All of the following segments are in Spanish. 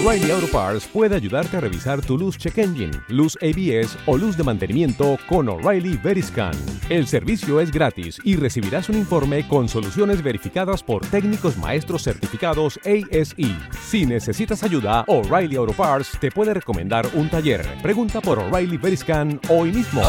O'Reilly Auto Parts puede ayudarte a revisar tu luz check engine, luz ABS o luz de mantenimiento con O'Reilly Veriscan. El servicio es gratis y recibirás un informe con soluciones verificadas por técnicos maestros certificados ASE. Si necesitas ayuda, O'Reilly Auto Parts te puede recomendar un taller. Pregunta por O'Reilly Veriscan hoy mismo.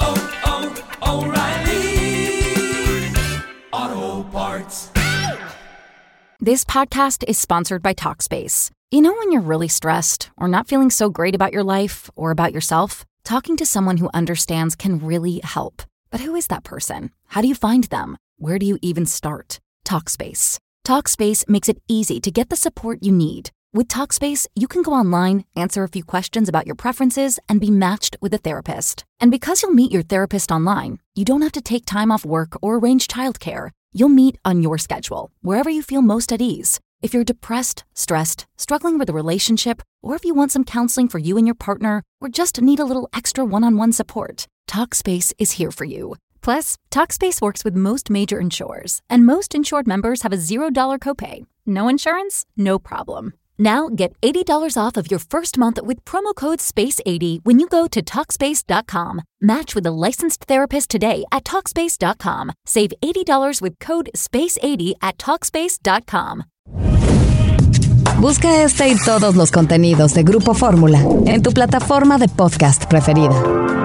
O'Reilly Auto Parts. This podcast is sponsored by Talkspace. You know when you're really stressed or not feeling so great about your life or about yourself? Talking to someone who understands can really help. But who is that person? How do you find them? Where do you even start? Talkspace. Talkspace makes it easy to get the support you need. With Talkspace, you can go online, answer a few questions about your preferences, and be matched with a therapist. And because you'll meet your therapist online, you don't have to take time off work or arrange childcare. You'll meet on your schedule, wherever you feel most at ease. If you're depressed, stressed, struggling with a relationship, or if you want some counseling for you and your partner, or just need a little extra one-on-one support, Talkspace is here for you. Plus, Talkspace works with most major insurers, and most insured members have a $0 copay. No insurance? No problem. Now get $80 off of your first month with promo code SPACE80 when you go to Talkspace.com. Match with a licensed therapist today at Talkspace.com. Save $80 with code SPACE80 at Talkspace.com. Busca este y todos los contenidos de Grupo Fórmula en tu plataforma de podcast preferida.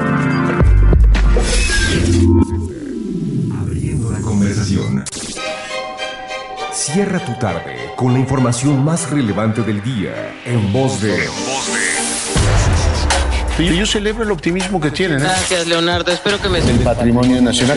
Abriendo la conversación. Cierra tu tarde con la información más relevante del día en voz de... Yo celebro el optimismo que tienen. Gracias, Leonardo. Espero que me... El patrimonio nacional.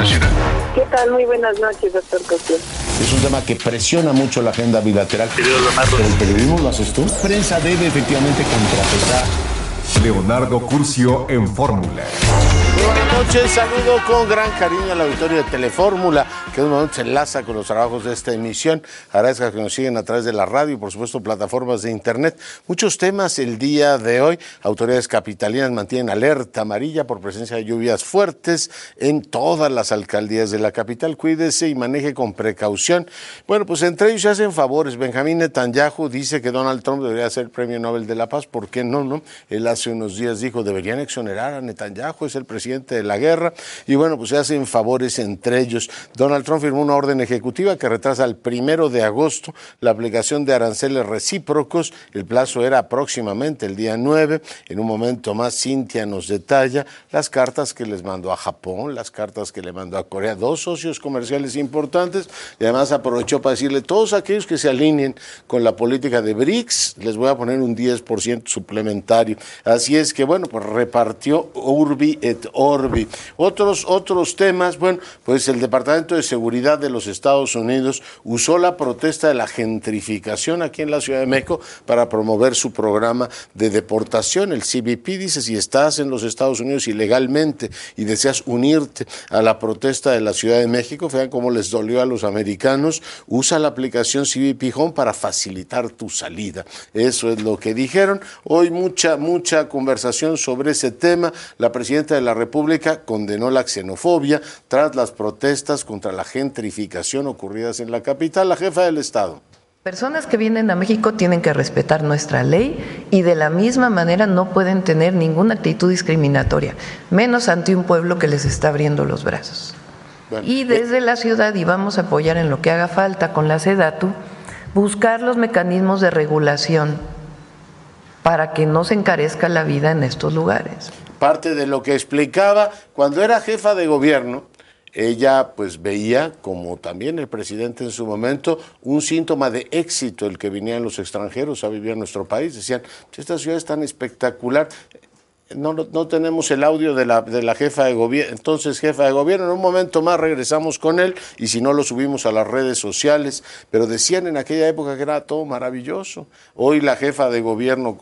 ¿Qué tal? Muy buenas noches, doctor Cosío. Es un tema que presiona mucho la agenda bilateral. Pero el periodismo lo haces tú. La prensa debe efectivamente contrapesar. Leonardo Curcio en Fórmula. Buenas noches, saludo con gran cariño al auditorio de Telefórmula, que en un momento se enlaza con los trabajos de esta emisión. Agradezco que nos siguen a través de la radio y por supuesto plataformas de internet. Muchos temas el día de hoy. Autoridades capitalinas mantienen alerta amarilla por presencia de lluvias fuertes en todas las alcaldías de la capital. Cuídese y maneje con precaución. Bueno, pues entre ellos se hacen favores. Benjamín Netanyahu dice que Donald Trump debería ser el Premio Nobel de la Paz. ¿Por qué no? Él hace unos días dijo, deberían exonerar a Netanyahu, es el presidente de la guerra, y bueno, pues se hacen favores entre ellos. Donald Trump firmó una orden ejecutiva que retrasa al 1 de agosto la aplicación de aranceles recíprocos. El plazo era próximamente el día 9. En un momento más, Cintia nos detalla las cartas que les mandó a Japón, las cartas que le mandó a Corea, dos socios comerciales importantes, y además aprovechó para decirle, todos aquellos que se alineen con la política de BRICS, les voy a poner un 10% suplementario. Así es que, bueno, pues repartió Urbi et Orbi. Otros temas, bueno, pues el Departamento de Seguridad de los Estados Unidos usó la protesta de la gentrificación aquí en la Ciudad de México para promover su programa de deportación. El CBP dice, si estás en los Estados Unidos ilegalmente y deseas unirte a la protesta de la Ciudad de México, vean cómo les dolió a los americanos, usa la aplicación CBP Home para facilitar tu salida. Eso es lo que dijeron. Hoy mucha conversación sobre ese tema. La presidenta de la República condenó la xenofobia tras las protestas contra la gentrificación ocurridas en la capital. La jefa del Estado. Personas que vienen a México tienen que respetar nuestra ley y de la misma manera no pueden tener ninguna actitud discriminatoria, menos ante un pueblo que les está abriendo los brazos. Bueno, y desde la ciudad, y vamos a apoyar en lo que haga falta con la SEDATU, buscar los mecanismos de regulación para que no se encarezca la vida en estos lugares. Parte de lo que explicaba cuando era jefa de gobierno, ella pues veía, como también el presidente en su momento, un síntoma de éxito el que vinieran los extranjeros a vivir en nuestro país. Decían, esta ciudad es tan espectacular. No tenemos el audio de la jefa de gobierno, entonces jefa de gobierno. En un momento más regresamos con él y si no lo subimos a las redes sociales, pero decían en aquella época que era todo maravilloso. Hoy la jefa de gobierno,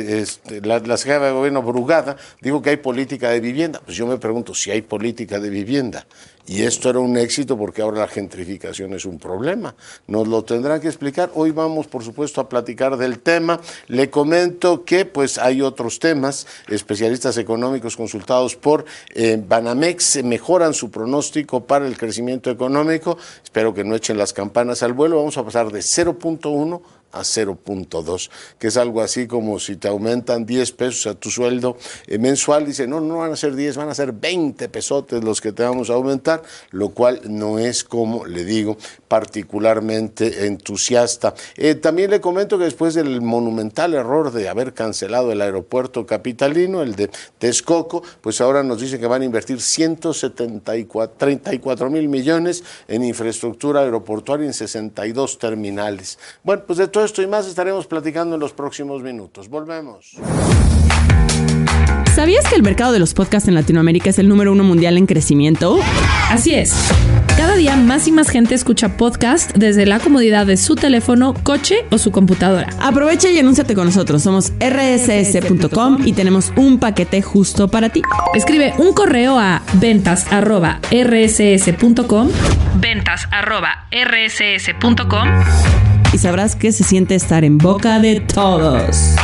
la jefa de gobierno Brugada, dijo que hay política de vivienda. Pues yo me pregunto si hay política de vivienda. Y esto era un éxito porque ahora la gentrificación es un problema. Nos lo tendrán que explicar. Hoy vamos, por supuesto, a platicar del tema. Le comento que pues hay otros temas. Especialistas económicos consultados por Banamex mejoran su pronóstico para el crecimiento económico. Espero que no echen las campanas al vuelo. Vamos a pasar de 0.1 a 0.2, que es algo así como si te aumentan 10 pesos a tu sueldo mensual, dice, no van a ser 10, van a ser 20 pesotes los que te vamos a aumentar, lo cual no es, como le digo, particularmente entusiasta. También le comento que después del monumental error de haber cancelado el aeropuerto capitalino, el de Texcoco, pues ahora nos dicen que van a invertir 34 mil millones en infraestructura aeroportuaria en 62 terminales. Bueno, pues de todo esto y más estaremos platicando en los próximos minutos. Volvemos. ¿Sabías que el mercado de los podcasts en Latinoamérica es el número 1 mundial en crecimiento? Así es. Cada día más y más gente escucha podcast desde la comodidad de su teléfono, coche o su computadora. Aprovecha y anúnciate con nosotros. Somos rss.com y tenemos un paquete justo para ti. Escribe un correo a ventas@rss.com y sabrás que se siente estar en boca de todos.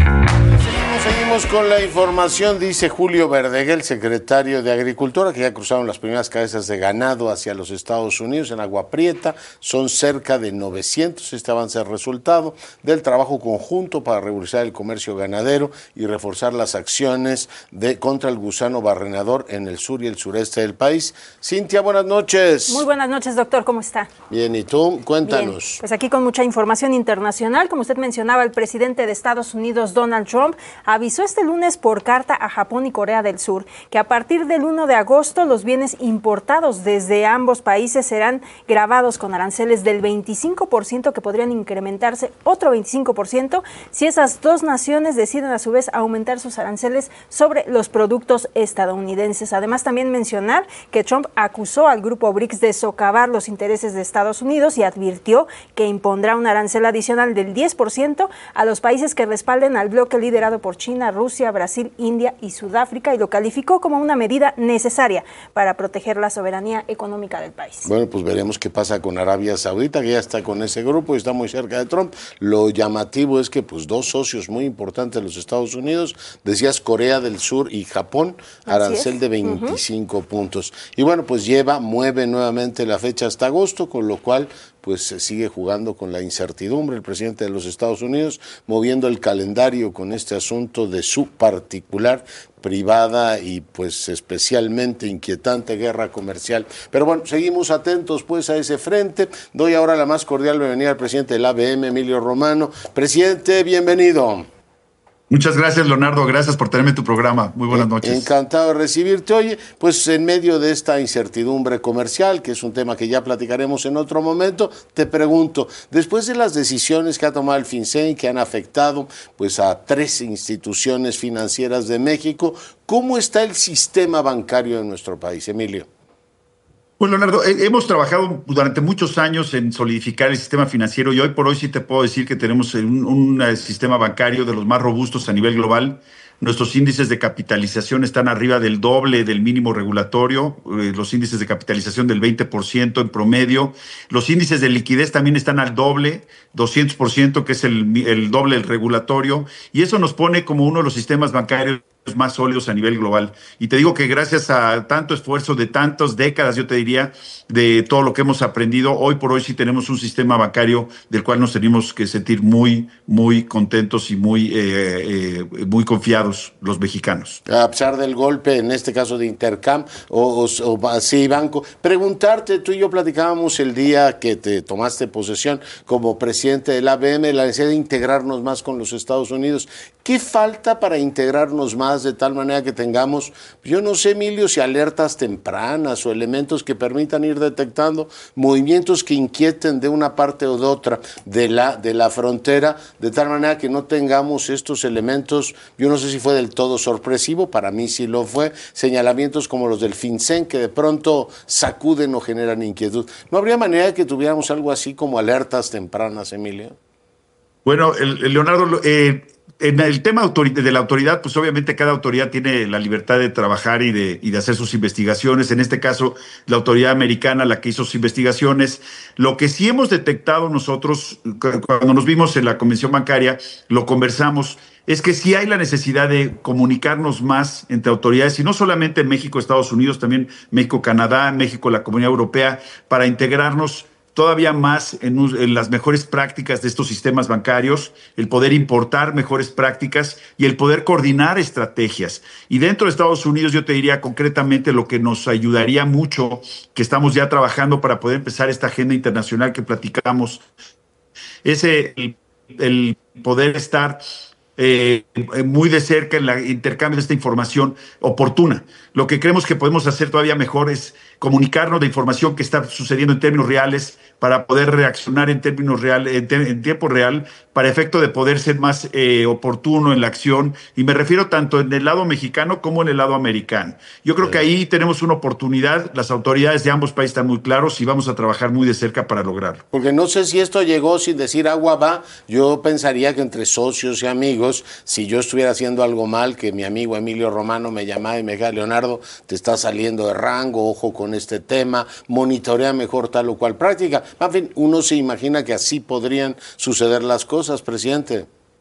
Seguimos con la información, dice Julio Verdeguer, secretario de Agricultura, que ya cruzaron las primeras cabezas de ganado hacia los Estados Unidos en Agua Prieta. Son cerca de 900. Este avance es resultado del trabajo conjunto para regularizar el comercio ganadero y reforzar las acciones contra el gusano barrenador en el sur y el sureste del país. Cintia, buenas noches. Muy buenas noches, doctor. ¿Cómo está? Bien, ¿y tú? Cuéntanos. Bien, pues aquí con mucha información internacional. Como usted mencionaba, el presidente de Estados Unidos, Donald Trump, avisó este lunes por carta a Japón y Corea del Sur que a partir del 1 de agosto los bienes importados desde ambos países serán gravados con aranceles del 25%, que podrían incrementarse otro 25% si esas dos naciones deciden a su vez aumentar sus aranceles sobre los productos estadounidenses. Además, también mencionar que Trump acusó al grupo BRICS de socavar los intereses de Estados Unidos y advirtió que impondrá un arancel adicional del 10% a los países que respalden al bloque liderado por China, Rusia, Brasil, India y Sudáfrica, y lo calificó como una medida necesaria para proteger la soberanía económica del país. Bueno, pues veremos qué pasa con Arabia Saudita, que ya está con ese grupo y está muy cerca de Trump. Lo llamativo es que pues dos socios muy importantes de los Estados Unidos, decías Corea del Sur y Japón, arancel de 25 puntos. Y bueno, pues mueve nuevamente la fecha hasta agosto, con lo cual pues se sigue jugando con la incertidumbre. El presidente de los Estados Unidos moviendo el calendario con este asunto de su particular, privada y pues especialmente inquietante guerra comercial. Pero bueno, seguimos atentos pues a ese frente. Doy ahora la más cordial bienvenida al presidente del ABM, Emilio Romano. Presidente, bienvenido. Muchas gracias, Leonardo. Gracias por tenerme en tu programa. Muy buenas noches. Encantado de recibirte. Oye, pues en medio de esta incertidumbre comercial, que es un tema que ya platicaremos en otro momento, te pregunto, después de las decisiones que ha tomado el FinCEN, que han afectado pues a 3 instituciones financieras de México, ¿cómo está el sistema bancario de nuestro país, Emilio? Pues, Leonardo, hemos trabajado durante muchos años en solidificar el sistema financiero y hoy por hoy sí te puedo decir que tenemos un sistema bancario de los más robustos a nivel global. Nuestros índices de capitalización están arriba del doble del mínimo regulatorio, los índices de capitalización del 20% en promedio. Los índices de liquidez también están al doble, 200%, que es el doble del regulatorio. Y eso nos pone como uno de los sistemas bancarios más sólidos a nivel global. Y te digo que gracias a tanto esfuerzo de tantas décadas, yo te diría, de todo lo que hemos aprendido, hoy por hoy sí tenemos un sistema bancario del cual nos tenemos que sentir muy, muy contentos y muy confiados los mexicanos. A pesar del golpe, en este caso de Intercam o Banco, preguntarte, tú y yo platicábamos el día que te tomaste posesión como presidente del ABM, la necesidad de integrarnos más con los Estados Unidos. ¿Qué falta para integrarnos más de tal manera que tengamos, yo no sé, Emilio, si alertas tempranas o elementos que permitan ir detectando movimientos que inquieten de una parte o de otra de la frontera, de tal manera que no tengamos estos elementos, yo no sé si fue del todo sorpresivo, para mí sí lo fue, señalamientos como los del FinCEN que de pronto sacuden o generan inquietud? ¿No habría manera de que tuviéramos algo así como alertas tempranas, Emilio? Bueno, Leonardo, en el tema de la autoridad, pues obviamente cada autoridad tiene la libertad de trabajar y de hacer sus investigaciones. En este caso, la autoridad americana, la que hizo sus investigaciones. Lo que sí hemos detectado nosotros, cuando nos vimos en la Convención Bancaria, lo conversamos, es que sí hay la necesidad de comunicarnos más entre autoridades, y no solamente en México, Estados Unidos, también México, Canadá, México, la Comunidad Europea, para integrarnos todavía más en las mejores prácticas de estos sistemas bancarios, el poder importar mejores prácticas y el poder coordinar estrategias. Y dentro de Estados Unidos yo te diría concretamente lo que nos ayudaría mucho, que estamos ya trabajando para poder empezar esta agenda internacional que platicamos, es el poder estar muy de cerca en el intercambio de esta información oportuna. Lo que creemos que podemos hacer todavía mejor es comunicarnos de información que está sucediendo en términos reales para poder reaccionar en términos reales, en tiempo real, para efecto de poder ser más oportuno en la acción. Y me refiero tanto en el lado mexicano como en el lado americano. Yo creo que ahí tenemos una oportunidad. Las autoridades de ambos países están muy claros y vamos a trabajar muy de cerca para lograrlo. Porque no sé si esto llegó sin decir agua va. Yo pensaría que entre socios y amigos, si yo estuviera haciendo algo mal, que mi amigo Emilio Romano me llamaba y me dijera, Leonardo, te está saliendo de rango, ojo con este tema, monitorea mejor tal o cual práctica. En fin, uno se imagina que así podrían suceder las cosas, presidente.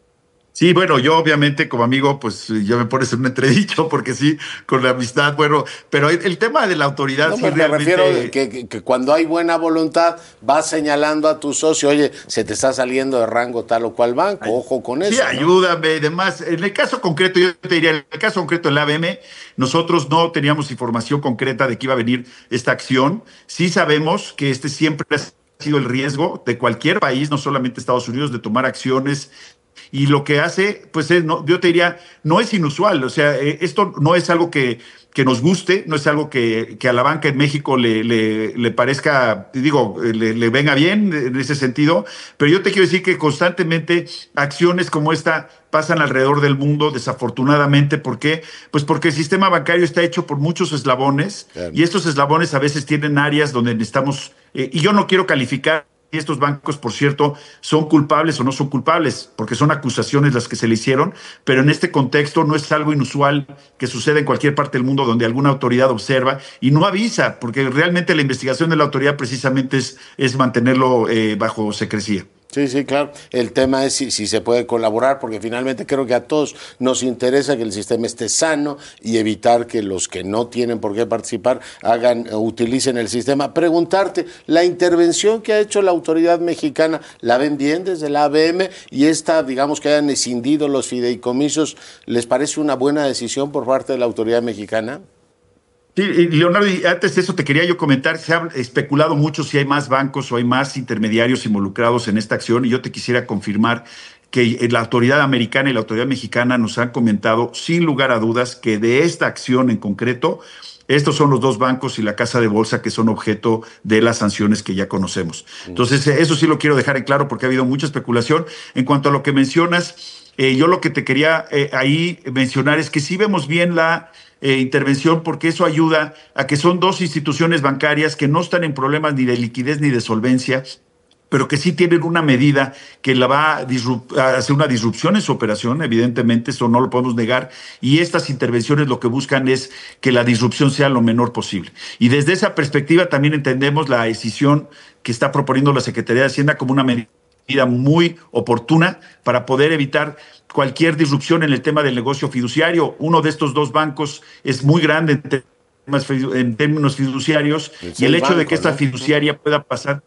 Sí, bueno, yo obviamente como amigo, pues ya me pones en un entredicho, porque sí, con la amistad, bueno, pero el tema de la autoridad no, sí realmente... Me refiero que cuando hay buena voluntad, vas señalando a tu socio, oye, se te está saliendo de rango tal o cual banco, ojo con eso. Sí, ¿no? Ayúdame y demás. En el caso concreto, yo te diría, en el caso concreto del ABM, nosotros no teníamos información concreta de que iba a venir esta acción. Sí sabemos que este siempre ha sido el riesgo de cualquier país, no solamente Estados Unidos, de tomar acciones. Y lo que hace, pues yo te diría, no es inusual. O sea, esto no es algo que nos guste, no es algo que a la banca en México le parezca, digo, le venga bien en ese sentido. Pero yo te quiero decir que constantemente acciones como esta pasan alrededor del mundo, desafortunadamente. ¿Por qué? Pues porque el sistema bancario está hecho por muchos eslabones, y estos eslabones a veces tienen áreas donde necesitamos, y yo no quiero calificar si estos bancos, por cierto, son culpables o no son culpables, porque son acusaciones las que se le hicieron, pero en este contexto no es algo inusual que suceda en cualquier parte del mundo donde alguna autoridad observa y no avisa, porque realmente la investigación de la autoridad precisamente es mantenerlo bajo secrecía. Sí, sí, claro. El tema es si se puede colaborar, porque finalmente creo que a todos nos interesa que el sistema esté sano y evitar que los que no tienen por qué participar utilicen el sistema. Preguntarte, la intervención que ha hecho la autoridad mexicana, ¿la ven bien desde la ABM? Y esta, digamos, que hayan escindido los fideicomisos, ¿les parece una buena decisión por parte de la autoridad mexicana? Sí, Leonardo, y antes de eso te quería yo comentar, se ha especulado mucho si hay más bancos o hay más intermediarios involucrados en esta acción, y yo te quisiera confirmar que la autoridad americana y la autoridad mexicana nos han comentado sin lugar a dudas que de esta acción en concreto, estos son los dos bancos y la casa de bolsa que son objeto de las sanciones que ya conocemos. Entonces, eso sí lo quiero dejar en claro porque ha habido mucha especulación. En cuanto a lo que mencionas, yo lo que te quería ahí mencionar es que sí vemos bien la intervención, porque eso ayuda a que son dos instituciones bancarias que no están en problemas ni de liquidez ni de solvencia, pero que sí tienen una medida que la va a hacer una disrupción en su operación. Evidentemente, eso no lo podemos negar, y estas intervenciones lo que buscan es que la disrupción sea lo menor posible. Y desde esa perspectiva también entendemos la decisión que está proponiendo la Secretaría de Hacienda como una medida muy oportuna para poder evitar cualquier disrupción en el tema del negocio fiduciario. Uno de estos dos bancos es muy grande en términos fiduciarios, y el hecho de que esta fiduciaria pueda pasar,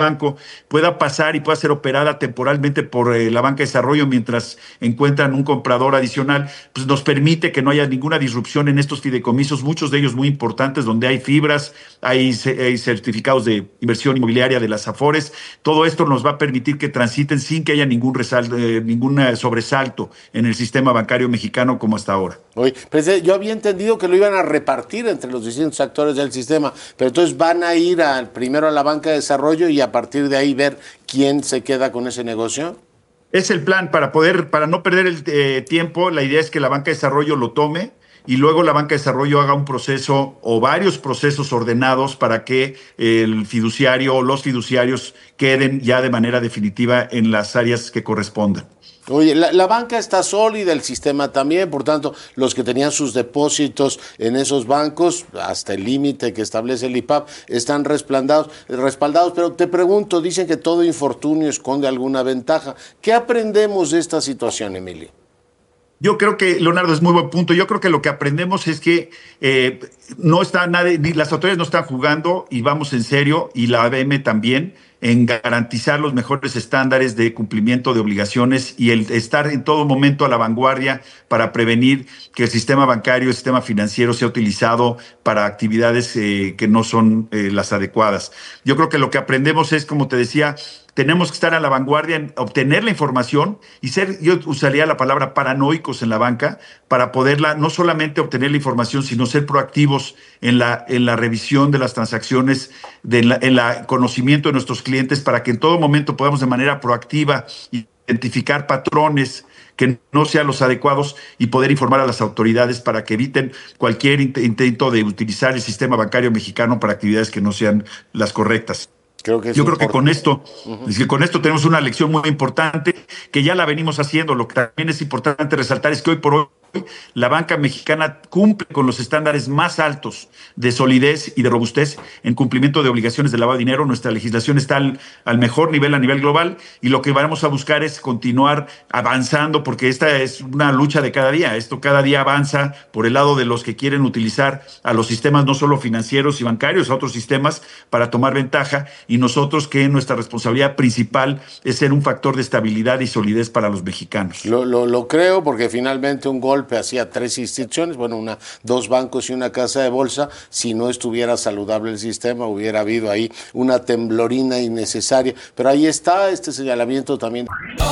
pueda pasar y pueda ser operada temporalmente por la banca de desarrollo mientras encuentran un comprador adicional, pues nos permite que no haya ninguna disrupción en estos fideicomisos, muchos de ellos muy importantes, donde hay fibras, hay certificados de inversión inmobiliaria de las Afores. Todo esto nos va a permitir que transiten sin que haya ningún sobresalto en el sistema bancario mexicano como hasta ahora. Oye, presidente, yo había entendido que lo iban a repartir entre los distintos actores del sistema, pero entonces van a ir primero a la banca de desarrollo y a partir de ahí ver quién se queda con ese negocio. Es el plan para no perder el tiempo. La idea es que la banca de desarrollo lo tome y luego la banca de desarrollo haga un proceso o varios procesos ordenados para que el fiduciario o los fiduciarios queden ya de manera definitiva en las áreas que correspondan. Oye, la banca está sólida, el sistema también, por tanto, los que tenían sus depósitos en esos bancos, hasta el límite que establece el IPAP, están respaldados, pero te pregunto, dicen que todo infortunio esconde alguna ventaja. ¿Qué aprendemos de esta situación, Emilio? Yo creo que, Leonardo, es muy buen punto. Yo creo que lo que aprendemos es que no está nadie, ni las autoridades no están jugando, y vamos en serio, y la ABM también. en garantizar los mejores estándares de cumplimiento de obligaciones y el estar en todo momento a la vanguardia para prevenir que el sistema bancario, el sistema financiero sea utilizado para actividades que no son las adecuadas. Yo creo que lo que aprendemos es, como te decía, tenemos que estar a la vanguardia en obtener la información y ser, yo usaría la palabra paranoicos en la banca, para poderla no solamente obtener la información, sino ser proactivos en la revisión de las transacciones, en el conocimiento de nuestros clientes, para que en todo momento podamos de manera proactiva identificar patrones que no sean los adecuados y poder informar a las autoridades para que eviten cualquier intento de utilizar el sistema bancario mexicano para actividades que no sean las correctas. Yo creo que con esto tenemos una lección muy importante, que ya la venimos haciendo. Lo que también es importante resaltar es que hoy por hoy la banca mexicana cumple con los estándares más altos de solidez y de robustez en cumplimiento de obligaciones de lavado de dinero. Nuestra legislación está al mejor nivel a nivel global, y lo que vamos a buscar es continuar avanzando, porque esta es una lucha de cada día. Esto cada día avanza por el lado de los que quieren utilizar a los sistemas no solo financieros y bancarios, a otros sistemas para tomar ventaja, y nosotros que nuestra responsabilidad principal es ser un factor de estabilidad y solidez para los mexicanos. Lo creo, porque finalmente un golpe hacía 3 instituciones, dos bancos y una casa de bolsa. Si no estuviera saludable el sistema, hubiera habido ahí una temblorina innecesaria. Pero ahí está este señalamiento también.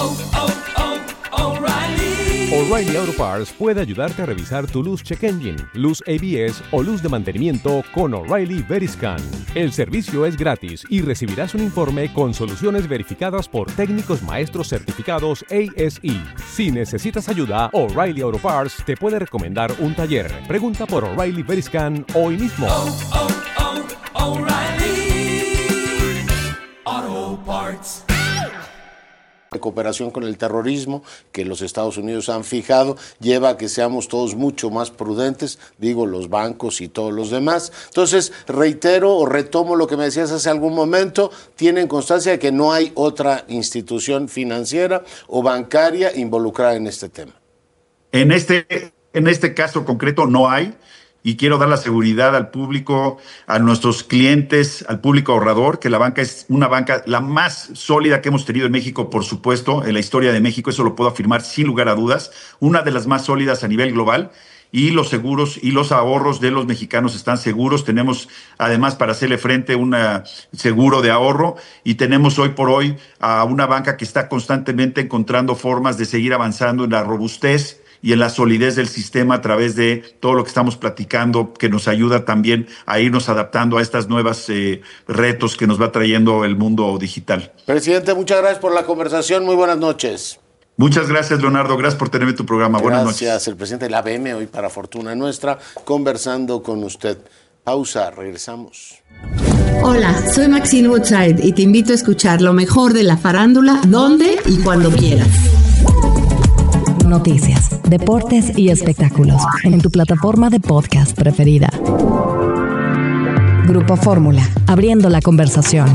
O'Reilly Auto Parts puede ayudarte a revisar tu luz check engine, luz ABS o luz de mantenimiento con O'Reilly Veriscan. El servicio es gratis y recibirás un informe con soluciones verificadas por técnicos maestros certificados ASE. Si necesitas ayuda, O'Reilly Auto Parts te puede recomendar un taller. Pregunta por O'Reilly Veriscan hoy mismo. O'Reilly Auto Parts. De cooperación con el terrorismo que los Estados Unidos han fijado lleva a que seamos todos mucho más prudentes, digo, los bancos y todos los demás. Entonces, reitero o retomo lo que me decías hace algún momento, tienen constancia de que no hay otra institución financiera o bancaria involucrada en este tema. En este caso concreto no hay. Y quiero dar la seguridad al público, a nuestros clientes, al público ahorrador, que la banca es una banca la más sólida que hemos tenido en México, por supuesto, en la historia de México. Eso lo puedo afirmar sin lugar a dudas. Una de las más sólidas a nivel global. Y los seguros y los ahorros de los mexicanos están seguros. Tenemos, además, para hacerle frente, un seguro de ahorro. Y tenemos hoy por hoy a una banca que está constantemente encontrando formas de seguir avanzando en la robustez y en la solidez del sistema a través de todo lo que estamos platicando, que nos ayuda también a irnos adaptando a estas nuevas retos que nos va trayendo el mundo digital. Presidente, muchas gracias por la conversación. Muy buenas noches. Muchas gracias, Leonardo. Gracias por tenerme en tu programa. Buenas noches. Gracias, el presidente de la ABM, hoy para fortuna nuestra, conversando con usted. Pausa, regresamos. Hola, soy Maxine Woodside y te invito a escuchar lo mejor de la farándula, donde y cuando quieras. Noticias, deportes y espectáculos en tu plataforma de podcast preferida. Grupo Fórmula, abriendo la conversación.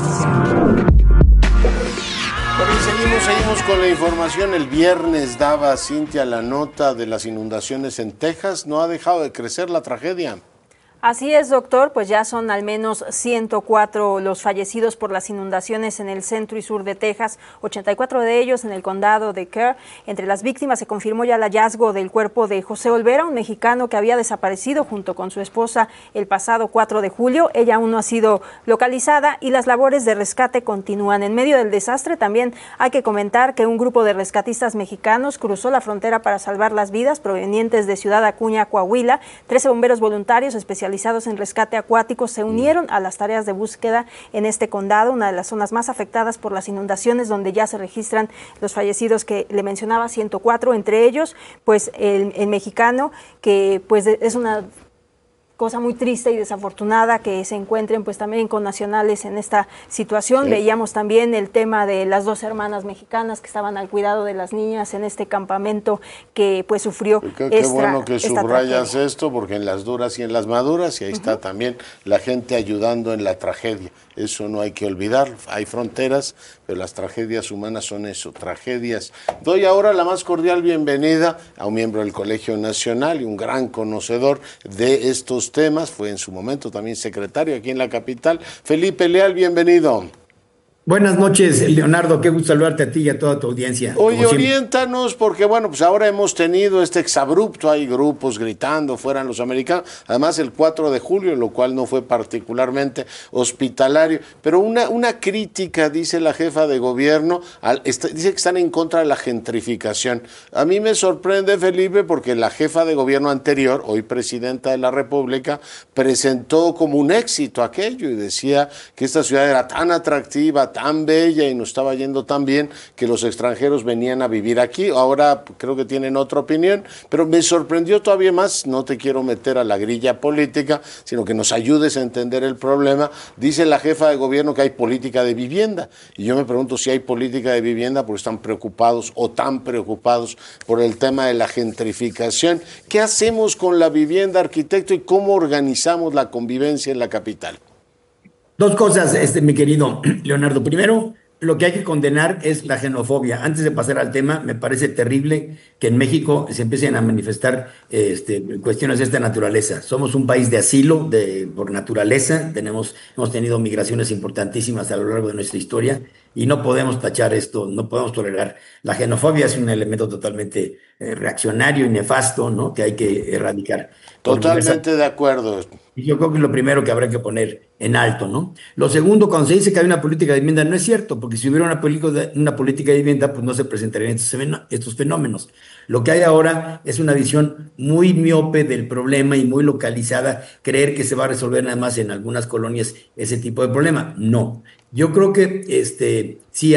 Seguimos con la información. El viernes daba Cintia la nota de las inundaciones en Texas. No ha dejado de crecer la tragedia. Así es, doctor, pues ya son al menos 104 los fallecidos por las inundaciones en el centro y sur de Texas, 84 de ellos en el condado de Kerr. Entre las víctimas se confirmó ya el hallazgo del cuerpo de José Olvera, un mexicano que había desaparecido junto con su esposa el pasado 4 de julio. Ella aún no ha sido localizada y las labores de rescate continúan. En medio del desastre también hay que comentar que un grupo de rescatistas mexicanos cruzó la frontera para salvar las vidas provenientes de Ciudad Acuña, Coahuila. 13 bomberos voluntarios especializados en rescate acuático se unieron a las tareas de búsqueda en este condado, una de las zonas más afectadas por las inundaciones, donde ya se registran los fallecidos que le mencionaba, 104, entre ellos pues el mexicano, que pues es una cosa muy triste y desafortunada que se encuentren pues también con nacionales en esta situación. Sí. Veíamos también el tema de las 2 hermanas mexicanas que estaban al cuidado de las niñas en este campamento que pues sufrió Qué bueno que subrayas esto, porque en las duras y en las maduras, y ahí está también la gente ayudando en la tragedia. Eso no hay que olvidar. Hay fronteras, pero las tragedias humanas son eso, tragedias. Doy ahora la más cordial bienvenida a un miembro del Colegio Nacional y un gran conocedor de estos temas. Fue en su momento también secretario aquí en la capital. Felipe Leal, bienvenido. Buenas noches, Leonardo. Qué gusto saludarte a ti y a toda tu audiencia. Oye, oriéntanos, porque bueno, pues ahora hemos tenido este exabrupto, hay grupos gritando, fueran los americanos, además el 4 de julio, lo cual no fue particularmente hospitalario, pero una crítica, dice la jefa de gobierno, dice que están en contra de la gentrificación. A mí me sorprende, Felipe, porque la jefa de gobierno anterior, hoy presidenta de la República, presentó como un éxito aquello y decía que esta ciudad era tan atractiva, tan bella y nos estaba yendo tan bien que los extranjeros venían a vivir aquí. Ahora creo que tienen otra opinión, pero me sorprendió todavía más, no te quiero meter a la grilla política, sino que nos ayudes a entender el problema. Dice la jefa de gobierno que hay política de vivienda y yo me pregunto si hay política de vivienda porque están preocupados o tan preocupados por el tema de la gentrificación. ¿Qué hacemos con la vivienda, arquitecto, y cómo organizamos la convivencia en la capital? Dos cosas, mi querido Leonardo. Primero, lo que hay que condenar es la xenofobia. Antes de pasar al tema, me parece terrible que en México se empiecen a manifestar cuestiones de esta naturaleza. Somos un país de asilo por naturaleza, hemos tenido migraciones importantísimas a lo largo de nuestra historia y no podemos tachar esto, no podemos tolerar. La xenofobia es un elemento totalmente reaccionario y nefasto, ¿no? Que hay que erradicar. Totalmente de acuerdo. Y yo creo que es lo primero que habrá que poner en alto, ¿no? Lo segundo, cuando se dice que hay una política de vivienda, no es cierto, porque si hubiera una política de vivienda, pues no se presentarían estos fenómenos. Lo que hay ahora es una visión muy miope del problema y muy localizada, creer que se va a resolver nada más en algunas colonias ese tipo de problema. No. Yo creo que sí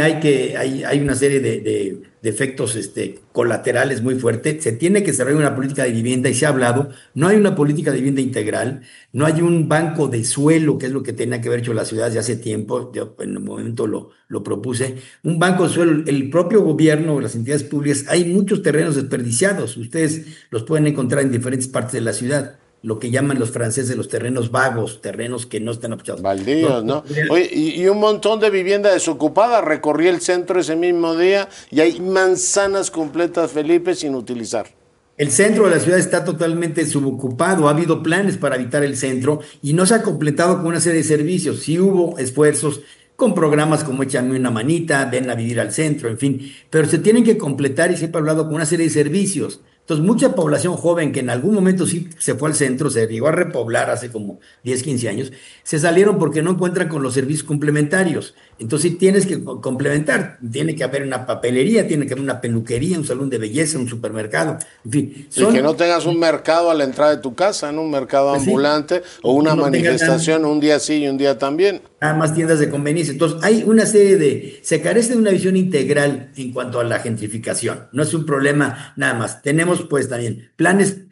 hay una serie de efectos colaterales muy fuertes. Se tiene que desarrollar una política de vivienda y se ha hablado. No hay una política de vivienda integral, no hay un banco de suelo, que es lo que tenía que haber hecho la ciudad ya hace tiempo. Yo en el momento lo propuse. Un banco de suelo, el propio gobierno, las entidades públicas, hay muchos terrenos desperdiciados. Ustedes los pueden encontrar en diferentes partes de la ciudad. Lo que llaman los franceses los terrenos vagos, terrenos que no están aprovechados. Baldíos, ¿no? Oye, y un montón de vivienda desocupada. Recorrí el centro ese mismo día y hay manzanas completas, Felipe, sin utilizar. El centro de la ciudad está totalmente subocupado. Ha habido planes para habitar el centro y no se ha completado con una serie de servicios. Sí hubo esfuerzos con programas como Échame una manita, ven a vivir al centro, en fin, pero se tienen que completar y siempre he hablado con una serie de servicios. Entonces, mucha población joven que en algún momento sí se fue al centro, se llegó a repoblar hace como 10, 15 años, se salieron porque no encuentran con los servicios complementarios. Entonces, sí tienes que complementar. Tiene que haber una papelería, tiene que haber una peluquería, un salón de belleza, un supermercado, en fin. Y que no tengas un mercado a la entrada de tu casa, ¿no? Un mercado ambulante o una manifestación un día sí y un día también. Nada más tiendas de conveniencia. Entonces, hay una serie se carece de una visión integral en cuanto a la gentrificación. No es un problema nada más. Tenemos pues también planes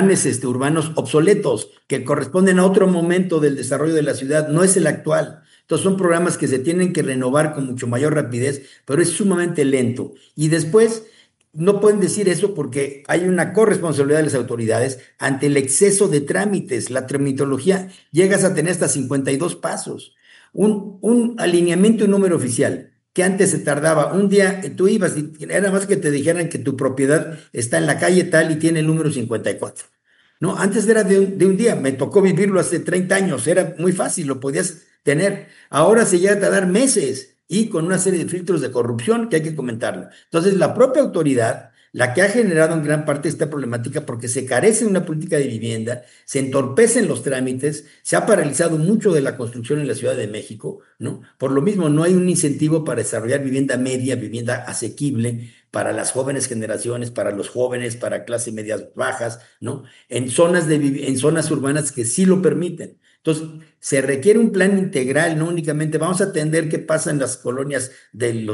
urbanos obsoletos que corresponden a otro momento del desarrollo de la ciudad, no es el actual. Entonces son programas que se tienen que renovar con mucho mayor rapidez, pero es sumamente lento. Y después no pueden decir eso porque hay una corresponsabilidad de las autoridades ante el exceso de trámites. La tramitología llegas a tener hasta 52 pasos. Un alineamiento en número oficial que antes se tardaba un día, tú ibas y era más que te dijeran que tu propiedad está en la calle tal y tiene el número 54. No, antes era de un día, me tocó vivirlo hace 30 años, era muy fácil, lo podías tener. Ahora se llega a tardar meses y con una serie de filtros de corrupción que hay que comentarlo. Entonces, la propia autoridad, la que ha generado en gran parte esta problemática porque se carece de una política de vivienda, se entorpecen los trámites, se ha paralizado mucho de la construcción en la Ciudad de México, ¿no? Por lo mismo, no hay un incentivo para desarrollar vivienda media, vivienda asequible para las jóvenes generaciones, para los jóvenes, para clases medias bajas, ¿no? En zonas urbanas que sí lo permiten. Entonces, se requiere un plan integral, no únicamente vamos a atender qué pasa en las colonias del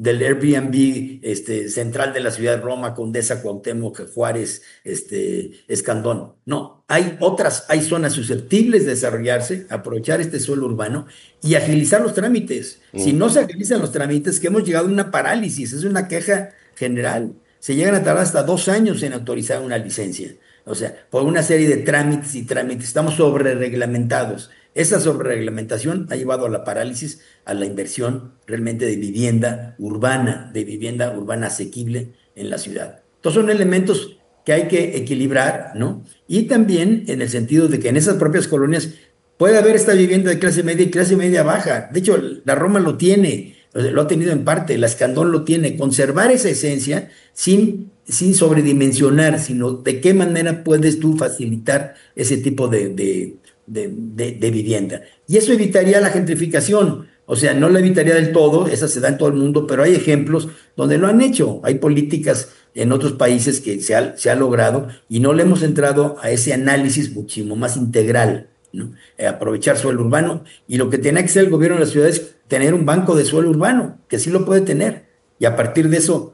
Airbnb central de la ciudad de Roma, Condesa, Cuauhtémoc, Juárez, Escandón. No, hay zonas susceptibles de desarrollarse, aprovechar este suelo urbano y agilizar los trámites. Si no se agilizan los trámites, que hemos llegado a una parálisis, es una queja general. Se llegan a tardar hasta 2 años en autorizar una licencia. O sea, por una serie de trámites y trámites, estamos sobrereglamentados. Esa sobrereglamentación ha llevado a la parálisis, a la inversión realmente de vivienda urbana asequible en la ciudad. Entonces son elementos que hay que equilibrar, ¿no? Y también en el sentido de que en esas propias colonias Puede haber esta vivienda de clase media y clase media baja. De hecho, la Roma lo tiene, lo ha tenido en parte, la Escandón lo tiene. Conservar esa esencia sin sobredimensionar, sino de qué manera puedes tú facilitar ese tipo de vivienda. Y eso evitaría la gentrificación. O sea, no la evitaría del todo, esa se da en todo el mundo, pero hay ejemplos donde lo han hecho. Hay políticas en otros países que se ha logrado y no le hemos entrado a ese análisis muchísimo más integral, ¿no? Aprovechar suelo urbano. Y lo que tiene que hacer el gobierno de la ciudad es tener un banco de suelo urbano, que sí lo puede tener. Y a partir de eso,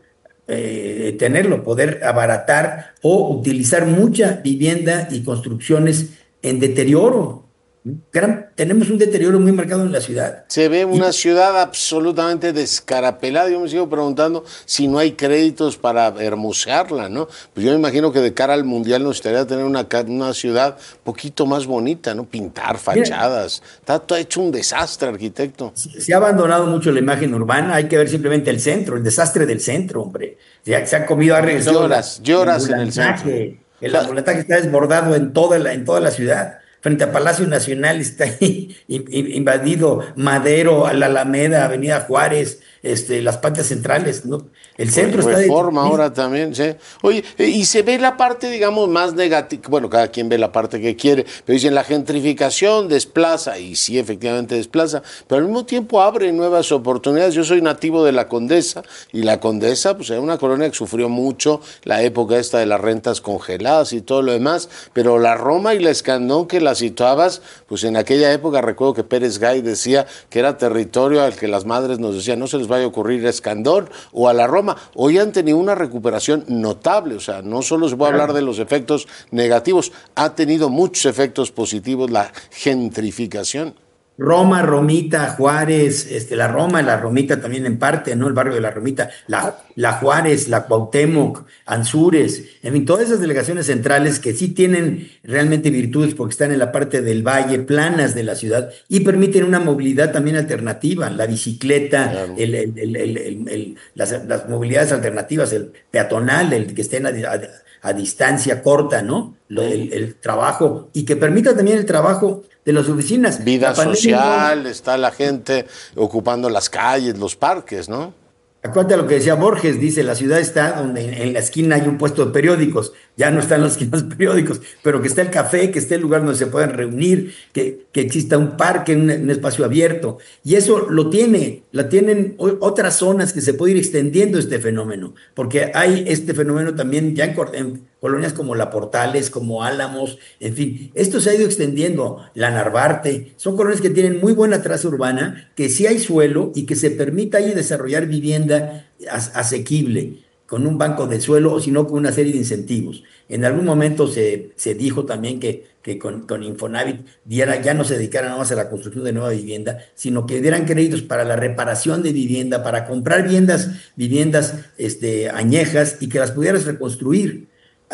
poder abaratar o utilizar mucha vivienda y construcciones en deterioro. Tenemos un deterioro muy marcado en la ciudad. Se ve una ciudad absolutamente descarapelada. Yo me sigo preguntando si no hay créditos para hermosearla, ¿no? Pues yo me imagino que de cara al Mundial nos gustaría tener una ciudad un poquito más bonita, ¿no? Pintar fachadas. Está todo hecho un desastre, arquitecto. Se ha abandonado mucho la imagen urbana. Hay que ver simplemente el centro, el desastre del centro, hombre. Se ha comido, ha regresado. Lloras en el centro. El ambulataje está desbordado en toda la ciudad. Frente a Palacio Nacional está ahí invadido Madero, a la Alameda, Avenida Juárez, las patias centrales, ¿no? El centro está... Reforma ahora también, sí. Oye, y se ve la parte, digamos, más negativa, bueno, cada quien ve la parte que quiere, pero dicen la gentrificación desplaza, y sí, efectivamente desplaza, pero al mismo tiempo abre nuevas oportunidades. Yo soy nativo de La Condesa, y La Condesa, pues era una colonia que sufrió mucho la época esta de las rentas congeladas y todo lo demás, pero la Roma y la Escandón que la situabas, pues en aquella época recuerdo que Pérez Gay decía que era territorio al que las madres nos decían, no se les vaya a ocurrir a Escandón o a la Roma. Hoy han tenido una recuperación notable, o sea, no solo se puede hablar de los efectos negativos, ha tenido muchos efectos positivos la gentrificación. Roma, Romita, Juárez, la Roma, la Romita también en parte, ¿no? El barrio de la Romita, la Juárez, la Cuauhtémoc, Anzures, en fin, todas esas delegaciones centrales que sí tienen realmente virtudes porque están en la parte del valle, planas de la ciudad y permiten una movilidad también alternativa, la bicicleta, claro. Las movilidades alternativas, el peatonal, el que estén a distancia corta, ¿no? El trabajo y que permita también el trabajo de las oficinas. Vida social, está la gente ocupando las calles, los parques, ¿no? Acuérdate lo que decía Borges, dice, la ciudad está donde en la esquina hay un puesto de periódicos, ya no están las esquinas de periódicos, pero que está el café, que esté el lugar donde se puedan reunir, que exista un parque, un espacio abierto. Y eso la tienen otras zonas que se puede ir extendiendo este fenómeno, porque hay este fenómeno también ya en colonias como La Portales, como Álamos, en fin, esto se ha ido extendiendo, la Narvarte, son colonias que tienen muy buena traza urbana, que sí hay suelo y que se permita ahí desarrollar vivienda asequible, con un banco de suelo, o si no, con una serie de incentivos. En algún momento se dijo también que con Infonavit ya no se dedicaran nada más a la construcción de nueva vivienda, sino que dieran créditos para la reparación de vivienda, para comprar viviendas añejas y que las pudieras reconstruir.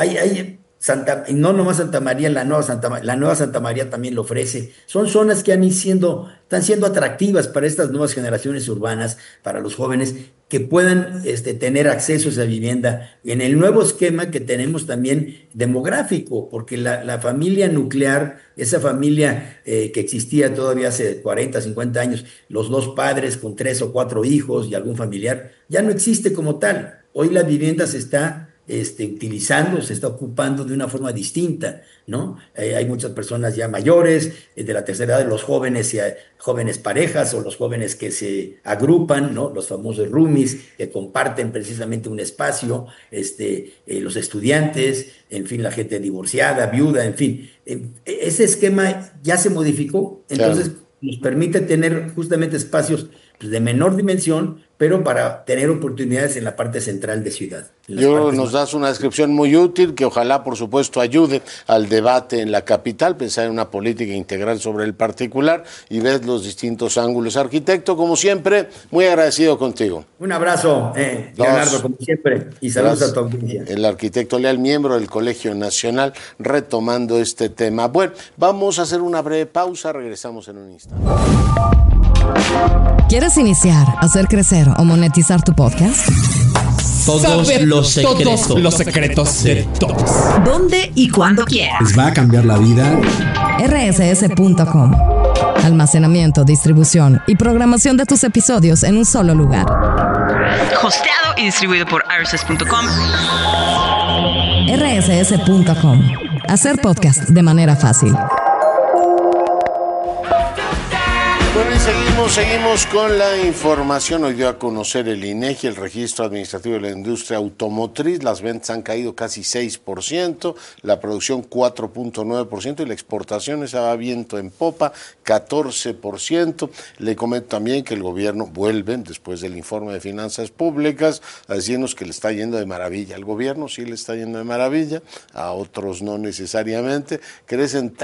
No nomás Santa María, la nueva Santa María también lo ofrece. Son zonas que están siendo atractivas para estas nuevas generaciones urbanas, para los jóvenes que puedan tener acceso a esa vivienda en el nuevo esquema que tenemos también demográfico, porque la familia nuclear, esa familia que existía todavía hace 40, 50 años, los dos padres con 3 o 4 hijos y algún familiar, ya no existe como tal. Hoy la vivienda se está utilizando, se está ocupando de una forma distinta, ¿no? Hay muchas personas ya mayores, de la tercera edad, los jóvenes parejas o los jóvenes que se agrupan, ¿no? Los famosos roomies que comparten precisamente un espacio, los estudiantes, en fin, la gente divorciada, viuda, en fin. Ese esquema ya se modificó, entonces nos permite tener justamente espacios de menor dimensión, pero para tener oportunidades en la parte central de ciudad. Nos das una descripción muy útil que ojalá, por supuesto, ayude al debate en la capital, pensar en una política integral sobre el particular y ver los distintos ángulos. Arquitecto, como siempre, muy agradecido contigo. Un abrazo, Leonardo, como siempre, y saludos a tu audiencia. El arquitecto Leal, miembro del Colegio Nacional, retomando este tema. Bueno, vamos a hacer una breve pausa, regresamos en un instante. ¿Quieres iniciar, hacer crecer o monetizar tu podcast? Todos los secretos de todos. ¿Dónde y cuándo quieras? Les va a cambiar la vida. rss.com. Almacenamiento, distribución y programación de tus episodios en un solo lugar. Hosteado y distribuido por rss.com. rss.com. Hacer podcast de manera fácil. Bueno, y seguimos con la información. Hoy dio a conocer el INEGI, el Registro Administrativo de la Industria Automotriz. Las ventas han caído casi 6%, la producción 4.9% y la exportación esa va viento en popa, 14%. Le comento también que el gobierno vuelve, después del informe de finanzas públicas, a decirnos que le está yendo de maravilla. Al gobierno sí le está yendo de maravilla, a otros no necesariamente. Crecen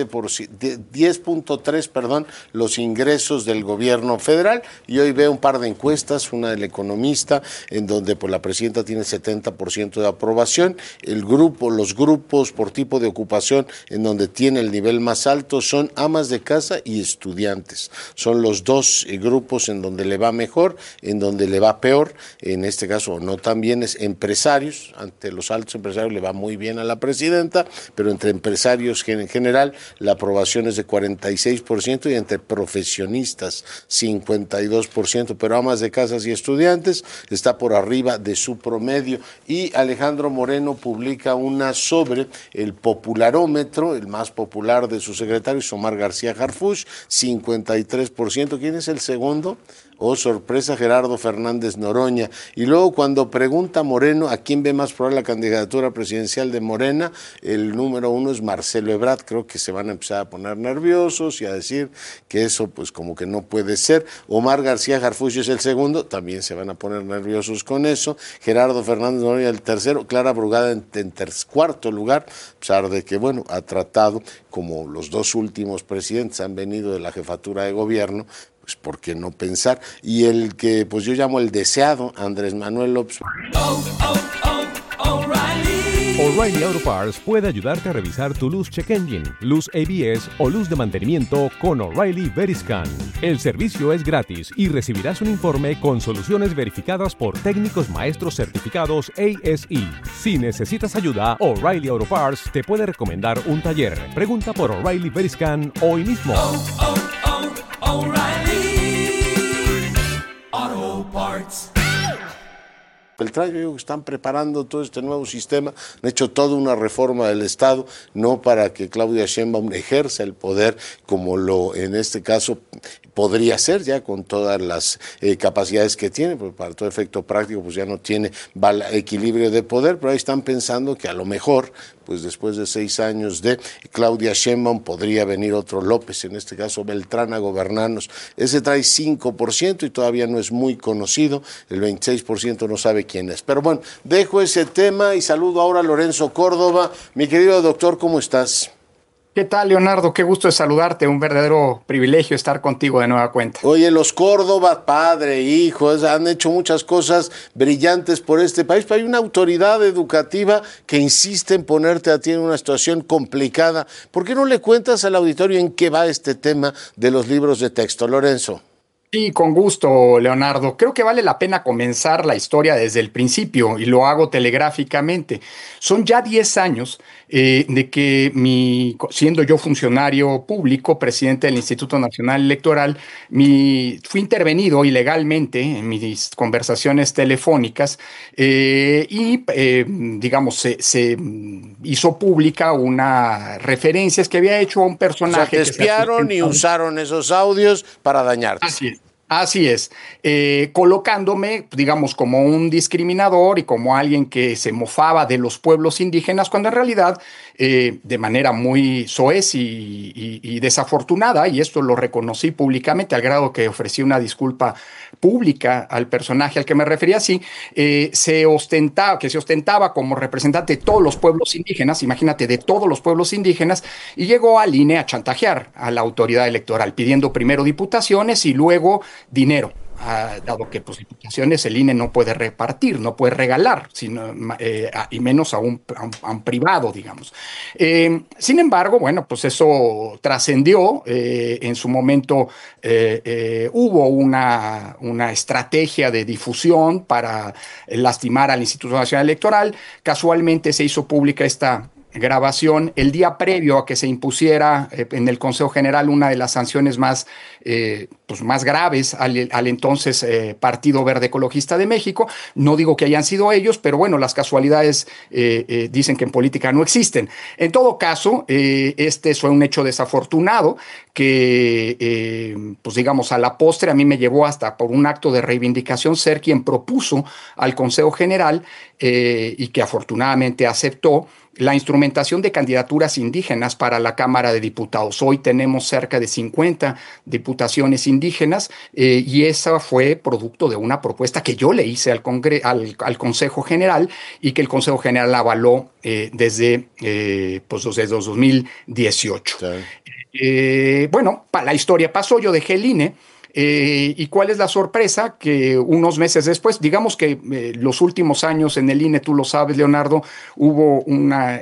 10.3%, los ingresos del gobierno federal, y hoy veo un par de encuestas, una del Economista, en donde pues la presidenta tiene 70% de aprobación. Los grupos por tipo de ocupación en donde tiene el nivel más alto son amas de casa y estudiantes. Son los dos grupos en donde le va mejor, en donde le va peor. En este caso no tan bien es empresarios. Ante los altos empresarios le va muy bien a la presidenta, pero entre empresarios en general la aprobación es de 46% y entre profesionistas 52%, pero amas de casas y estudiantes está por arriba de su promedio. Y Alejandro Moreno publica una sobre el popularómetro, el más popular de sus secretarios, Omar García Harfuch, 53%. ¿Quién es el segundo? Oh, sorpresa, Gerardo Fernández Noroña. Y luego cuando pregunta Moreno a quién ve más probable la candidatura presidencial de Morena, el número 1 es Marcelo Ebrard. Creo que se van a empezar a poner nerviosos y a decir que eso pues como que no puede ser. Omar García Harfuch es el segundo, también se van a poner nerviosos con eso. Gerardo Fernández Noroña el tercero, Clara Brugada en cuarto lugar, a pesar de que bueno, ha tratado, como los dos últimos presidentes han venido de la jefatura de gobierno, pues ¿por qué no pensar? Y el que pues yo llamo el deseado, Andrés Manuel López. O'Reilly Auto Parts puede ayudarte a revisar tu luz check engine, luz ABS o luz de mantenimiento con O'Reilly Veriscan. El servicio es gratis y recibirás un informe con soluciones verificadas por técnicos maestros certificados ASE. Si necesitas ayuda, O'Reilly Auto Parts te puede recomendar un taller. Pregunta por O'Reilly Veriscan hoy mismo. O'Reilly Auto Parts. Beltrán, yo digo que están preparando todo este nuevo sistema, han hecho toda una reforma del Estado, no para que Claudia Sheinbaum ejerza el poder como lo en este caso podría ser ya con todas las capacidades que tiene, pero para todo efecto práctico pues ya no tiene equilibrio de poder, pero ahí están pensando que a lo mejor pues después de 6 años de Claudia Sheinbaum podría venir otro López, en este caso Beltrán, a gobernarnos. Ese trae 5% y todavía no es muy conocido, el 26% no sabe quién es. Pero bueno, dejo ese tema y saludo ahora a Lorenzo Córdoba. Mi querido doctor, ¿cómo estás? ¿Qué tal, Leonardo? Qué gusto de saludarte, un verdadero privilegio estar contigo de nueva cuenta. Oye, los Córdoba, padre, hijo, han hecho muchas cosas brillantes por este país, pero hay una autoridad educativa que insiste en ponerte a ti en una situación complicada. ¿Por qué no le cuentas al auditorio en qué va este tema de los libros de texto, Lorenzo? Sí, con gusto, Leonardo. Creo que vale la pena comenzar la historia desde el principio y lo hago telegráficamente. Son ya 10 años de que siendo yo funcionario público, presidente del Instituto Nacional Electoral, fui intervenido ilegalmente en mis conversaciones telefónicas digamos, se hizo pública una referencias que había hecho a un personaje. O sea, te espiaron y usaron esos audios para dañarte. Así es, colocándome, digamos, como un discriminador y como alguien que se mofaba de los pueblos indígenas, cuando en realidad, de manera muy soez y desafortunada, y esto lo reconocí públicamente al grado que ofrecí una disculpa pública al personaje al que me refería, se ostentaba como representante de todos los pueblos indígenas, imagínate, de todos los pueblos indígenas, y llegó al INE a chantajear a la autoridad electoral, pidiendo primero diputaciones y luego dinero, dado que pues diputaciones el INE no puede repartir, no puede regalar, y menos a un privado, digamos. Sin embargo, bueno, pues eso trascendió. En su momento hubo una estrategia de difusión para lastimar al Instituto Nacional Electoral. Casualmente se hizo pública esta grabación el día previo a que se impusiera en el Consejo General una de las sanciones más graves al entonces Partido Verde Ecologista de México. No digo que hayan sido ellos, pero bueno, las casualidades dicen que en política no existen. En todo caso, este fue un hecho desafortunado que, a la postre a mí me llevó hasta por un acto de reivindicación ser quien propuso al Consejo General y que afortunadamente aceptó la instrumentación de candidaturas indígenas para la Cámara de Diputados. Hoy tenemos cerca de 50 diputaciones indígenas y esa fue producto de una propuesta que yo le hice al Consejo General y que el Consejo General avaló desde 2018. Sí. La historia pasó, yo dejé el INE. ¿Y cuál es la sorpresa? Que unos meses después, digamos que los últimos años en el INE, tú lo sabes, Leonardo, hubo una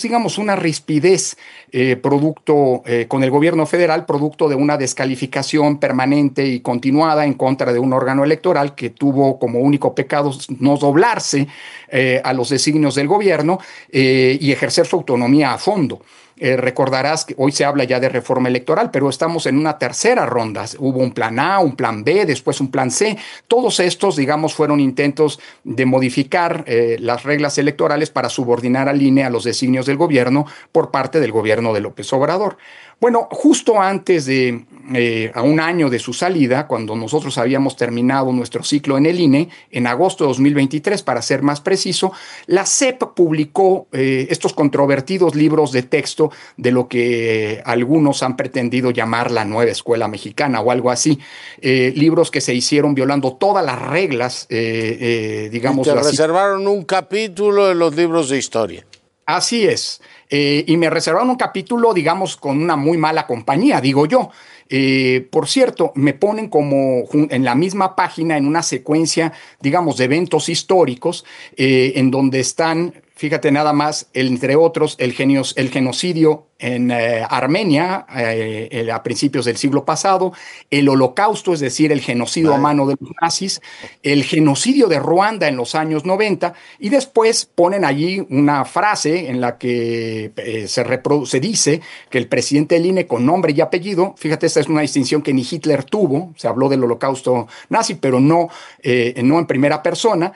rispidez producto con el gobierno federal, producto de una descalificación permanente y continuada en contra de un órgano electoral que tuvo como único pecado no doblarse a los designios del gobierno y ejercer su autonomía a fondo. Recordarás que hoy se habla ya de reforma electoral, pero estamos en una tercera ronda. Hubo un plan A, un plan B, después un plan C. Todos estos, fueron intentos de modificar las reglas electorales para subordinar al INE a los designios del gobierno por parte del gobierno de López Obrador. Bueno, justo antes de, a un año de su salida, cuando nosotros habíamos terminado nuestro ciclo en el INE, en agosto de 2023, para ser más preciso, la SEP publicó estos controvertidos libros de texto de lo que algunos han pretendido llamar la nueva escuela mexicana o algo así. Libros que se hicieron violando todas las reglas, digamos. Y te reservaron un capítulo de los libros de historia. Así es. Y me reservaron un capítulo, con una muy mala compañía, digo yo. Por cierto, me ponen como en la misma página, en una secuencia, de eventos históricos, en donde están, fíjate nada más, entre otros, el genocidio en Armenia a principios del siglo pasado, el Holocausto, es decir, el genocidio a mano de los nazis, el genocidio de Ruanda en los años 90, y después ponen allí una frase en la que se dice que el presidente del INE con nombre y apellido, fíjate, esta es una distinción que ni Hitler tuvo, se habló del Holocausto nazi, pero no en primera persona.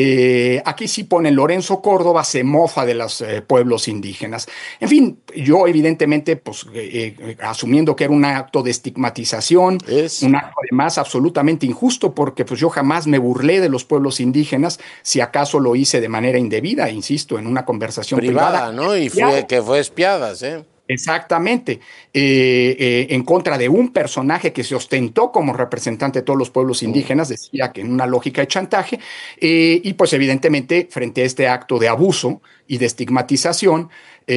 Aquí sí ponen Lorenzo Córdoba se mofa de los pueblos indígenas. En fin, yo evidentemente, asumiendo que era un acto de estigmatización, un acto además absolutamente injusto, porque yo jamás me burlé de los pueblos indígenas, si acaso lo hice de manera indebida, insisto, en una conversación privada, ¿no? Y fue espiadas, ¿eh? Exactamente, en contra de un personaje que se ostentó como representante de todos los pueblos indígenas, decía que en una lógica de chantaje, y pues evidentemente frente a este acto de abuso y de estigmatización,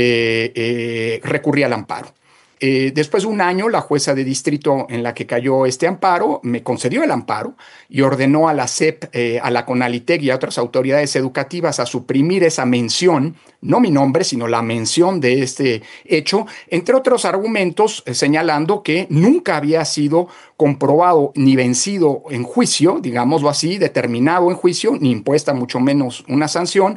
recurrí al amparo. Después de un año, la jueza de distrito en la que cayó este amparo me concedió el amparo y ordenó a la SEP, a la CONALITEC y a otras autoridades educativas a suprimir esa mención, no mi nombre, sino la mención de este hecho, entre otros argumentos señalando que nunca había sido comprobado ni vencido en juicio, digámoslo así, determinado en juicio, ni impuesta mucho menos una sanción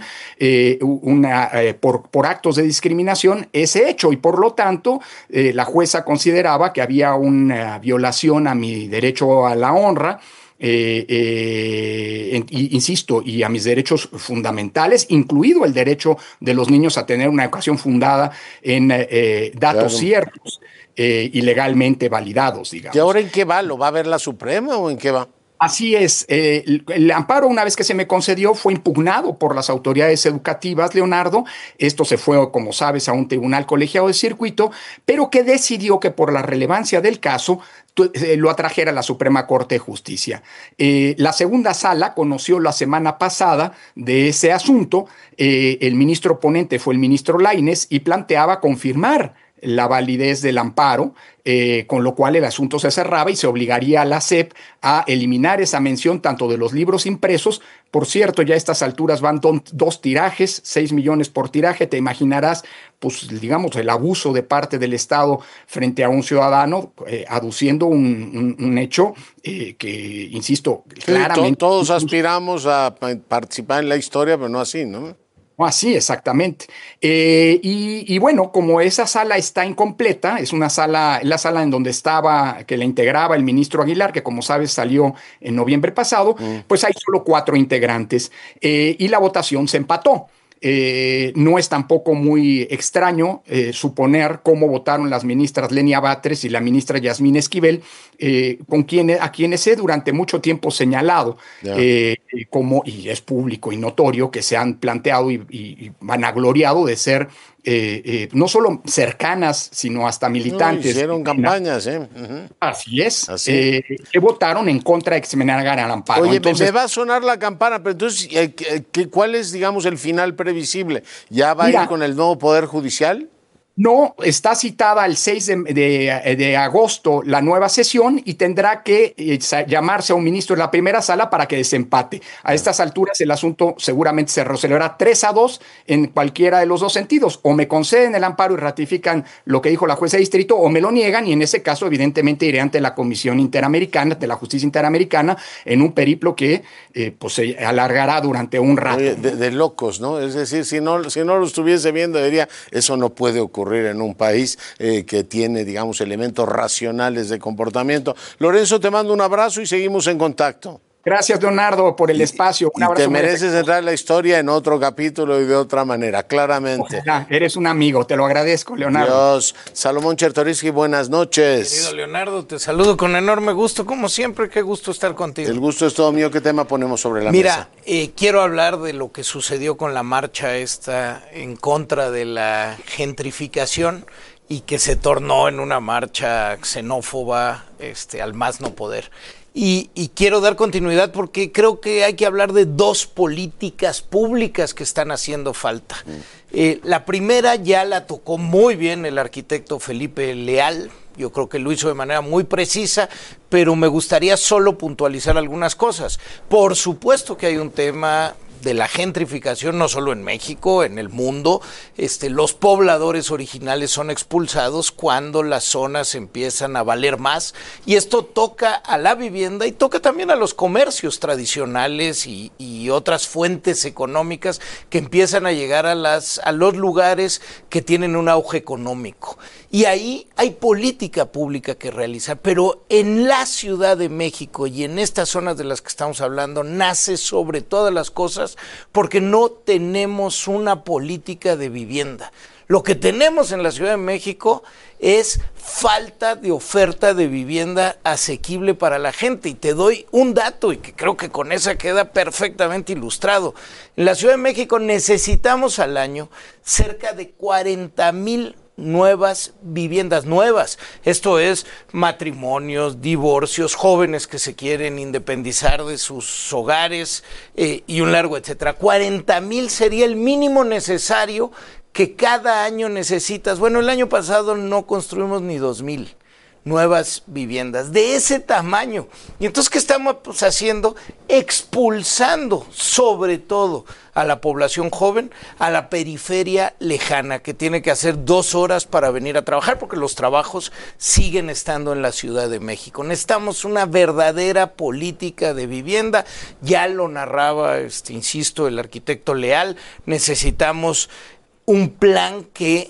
por actos de discriminación ese hecho, y por lo tanto la jueza consideraba que había una violación a mi derecho a la honra, insisto, y a mis derechos fundamentales, incluido el derecho de los niños a tener una educación fundada en datos ciertos y legalmente validados, digamos. ¿Y ahora en qué va? ¿Lo va a ver la Suprema o en qué va? Así es. El amparo, una vez que se me concedió, fue impugnado por las autoridades educativas, Leonardo. Esto se fue, como sabes, a un tribunal colegiado de circuito, pero que decidió que por la relevancia del caso lo atrajera a la Suprema Corte de Justicia. La segunda sala conoció la semana pasada de ese asunto. El ministro ponente fue el ministro Lainez y planteaba confirmar la validez del amparo, con lo cual el asunto se cerraba y se obligaría a la SEP a eliminar esa mención tanto de los libros impresos. Por cierto, ya a estas alturas van dos tirajes, 6 millones por tiraje. Te imaginarás, el abuso de parte del Estado frente a un ciudadano, aduciendo un hecho que, insisto, claramente... Todos aspiramos a participar en la historia, pero no así, ¿no? Así, exactamente. Y bueno, como esa sala está incompleta, es la sala en donde que la integraba el ministro Aguilar, que como sabes salió en noviembre pasado, pues hay solo 4 integrantes y la votación se empató. No es tampoco muy extraño suponer cómo votaron las ministras Lenia Batres y la ministra Yasmín Esquivel, a quienes he durante mucho tiempo señalado, y es público y notorio que se han planteado y vanagloriado de ser no solo cercanas, sino hasta militantes. Hicieron campañas, Así es. Que votaron en contra de que se me negara el amparo. Oye, entonces, me va a sonar la campana, pero entonces, ¿cuál es, digamos, el final previsible? ¿Ya va a ir con el nuevo Poder Judicial? No, está citada el 6 de agosto la nueva sesión y tendrá que llamarse a un ministro de la primera sala para que desempate. A estas alturas el asunto seguramente se resolverá 3-2 en cualquiera de los dos sentidos. O me conceden el amparo y ratifican lo que dijo la jueza de distrito, o me lo niegan, y en ese caso evidentemente iré ante la Comisión Interamericana, de la Justicia Interamericana, en un periplo que pues se alargará durante un rato. Oye, de locos, ¿no? Es decir, si no lo estuviese viendo, diría, eso no puede ocurrir en un país que tiene, digamos, elementos racionales de comportamiento. Lorenzo, te mando un abrazo y seguimos en contacto. Gracias, Leonardo, por el espacio. Un abrazo. Te mereces entrar en la historia en otro capítulo y de otra manera, claramente. Ojalá, eres un amigo, te lo agradezco, Leonardo. Dios. Salomón Chertorivsky, buenas noches. Querido Leonardo, te saludo con enorme gusto, como siempre, qué gusto estar contigo. El gusto es todo mío. ¿Qué tema ponemos sobre la mesa? Mira, quiero hablar de lo que sucedió con la marcha esta en contra de la gentrificación y que se tornó en una marcha xenófoba al más no poder. Y quiero dar continuidad porque creo que hay que hablar de 2 políticas públicas que están haciendo falta. La primera ya la tocó muy bien el arquitecto Felipe Leal. Yo creo que lo hizo de manera muy precisa, pero me gustaría solo puntualizar algunas cosas. Por supuesto que hay un tema de la gentrificación, no solo en México, en el mundo. Los pobladores originales son expulsados cuando las zonas empiezan a valer más, y esto toca a la vivienda y toca también a los comercios tradicionales y otras fuentes económicas que empiezan a llegar a los lugares que tienen un auge económico. Y ahí hay política pública que realizar, pero en la Ciudad de México y en estas zonas de las que estamos hablando, nace sobre todas las cosas porque no tenemos una política de vivienda. Lo que tenemos en la Ciudad de México es falta de oferta de vivienda asequible para la gente. Y te doy un dato, y que creo que con esa queda perfectamente ilustrado. En la Ciudad de México necesitamos al año cerca de 40,000 nuevas viviendas nuevas. Esto es matrimonios, divorcios, jóvenes que se quieren independizar de sus hogares y un largo etcétera. 40,000 sería el mínimo necesario que cada año necesitas. Bueno, el año pasado no construimos ni 2,000 nuevas viviendas de ese tamaño. Y entonces, ¿qué estamos haciendo? Expulsando sobre todo a la población joven a la periferia lejana, que tiene que hacer 2 horas para venir a trabajar, porque los trabajos siguen estando en la Ciudad de México. Necesitamos una verdadera política de vivienda, ya lo narraba, insisto, el arquitecto Leal. Necesitamos un plan que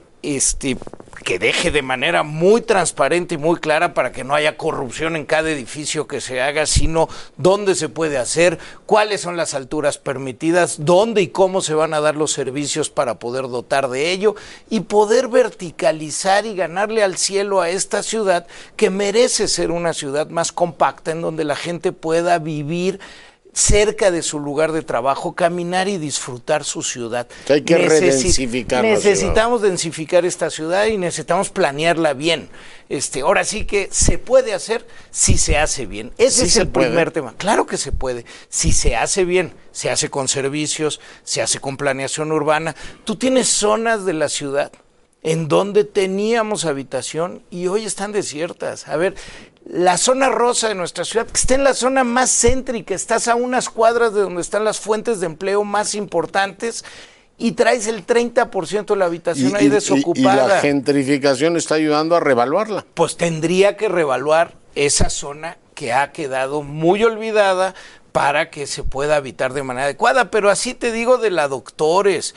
deje de manera muy transparente y muy clara para que no haya corrupción en cada edificio que se haga, sino dónde se puede hacer, cuáles son las alturas permitidas, dónde y cómo se van a dar los servicios para poder dotar de ello y poder verticalizar y ganarle al cielo a esta ciudad que merece ser una ciudad más compacta, en donde la gente pueda vivir cerca de su lugar de trabajo, caminar y disfrutar su ciudad. Hay que redensificar la ciudad. Necesitamos densificar esta ciudad y necesitamos planearla bien. Ahora sí que se puede hacer si se hace bien. Ese es el primer tema. Claro que se puede. Si se hace bien, se hace con servicios, se hace con planeación urbana. Tú tienes zonas de la ciudad en donde teníamos habitación y hoy están desiertas. A ver, la zona rosa de nuestra ciudad, que está en la zona más céntrica, estás a unas cuadras de donde están las fuentes de empleo más importantes y traes el 30% de la habitación ahí desocupada. Y la gentrificación está ayudando a revaluarla. Pues tendría que revaluar esa zona que ha quedado muy olvidada para que se pueda habitar de manera adecuada. Pero así te digo de la Doctores,